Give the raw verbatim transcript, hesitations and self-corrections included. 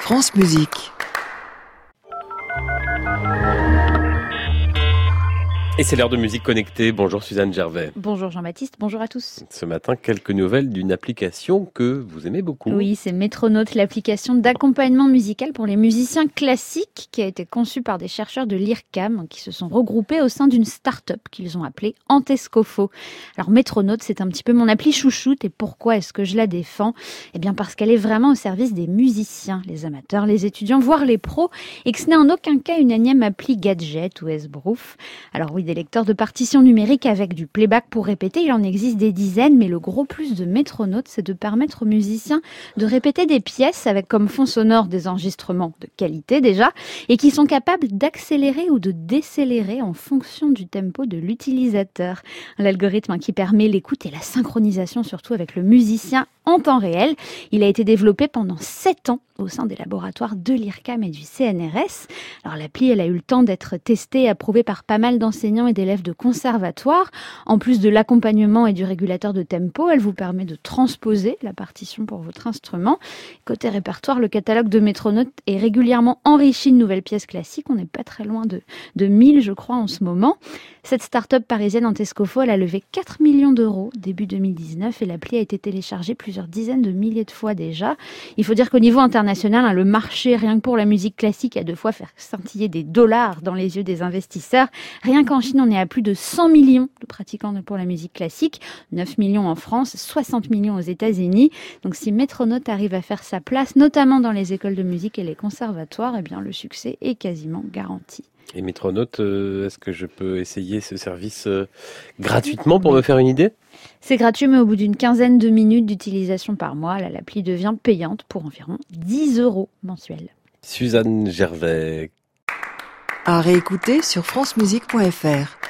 France Musique. Et c'est l'heure de musique connectée. Bonjour Suzanne Gervais. Bonjour Jean-Baptiste, bonjour à tous. Ce matin, quelques nouvelles d'une application que vous aimez beaucoup. Oui, c'est Métronote, l'application d'accompagnement musical pour les musiciens classiques qui a été conçue par des chercheurs de l'I R C A M qui se sont regroupés au sein d'une start-up qu'ils ont appelée Antescofo. Alors Métronote, c'est un petit peu mon appli chouchoute. Et pourquoi est-ce que je la défends ? Eh bien parce qu'elle est vraiment au service des musiciens, les amateurs, les étudiants, voire les pros, et que ce n'est en aucun cas une énième appli gadget ou esbrouf. Alors oui, des lecteurs de partitions numériques avec du playback pour répéter, il en existe des dizaines, mais le gros plus de Métronote, c'est de permettre aux musiciens de répéter des pièces avec comme fond sonore des enregistrements de qualité déjà, et qui sont capables d'accélérer ou de décélérer en fonction du tempo de l'utilisateur. L'algorithme qui permet l'écoute et la synchronisation surtout avec le musicien en temps réel. Il a été développé pendant sept ans au sein des laboratoires de l'I R C A M et du C N R S. Alors l'appli, elle a eu le temps d'être testée et approuvée par pas mal d'enseignants et d'élèves de conservatoire. En plus de l'accompagnement et du régulateur de tempo, elle vous permet de transposer la partition pour votre instrument. Côté répertoire, le catalogue de Métronote est régulièrement enrichi de nouvelles pièces classiques. On n'est pas très loin de, de mille, je crois, en ce moment. Cette start-up parisienne Antescofo, elle a levé quatre millions d'euros début deux mille dix-neuf et l'appli a été téléchargée plusieurs dizaines de milliers de fois déjà. Il faut dire qu'au niveau international, hein, le marché, rien que pour la musique classique, a de fois faire scintiller des dollars dans les yeux des investisseurs. Rien qu'en Chine, on est à plus de cent millions de pratiquants pour la musique classique, neuf millions en France, soixante millions aux États-Unis. Donc si Métronote arrive à faire sa place, notamment dans les écoles de musique et les conservatoires, eh bien le succès est quasiment garanti. Et Métronote, euh, est-ce que je peux essayer ce service euh, gratuitement pour me faire une idée ? C'est gratuit, mais au bout d'une quinzaine de minutes d'utilisation par mois, là, l'appli devient payante pour environ dix euros mensuels. Suzanne Gervais. À réécouter sur francemusique point f r.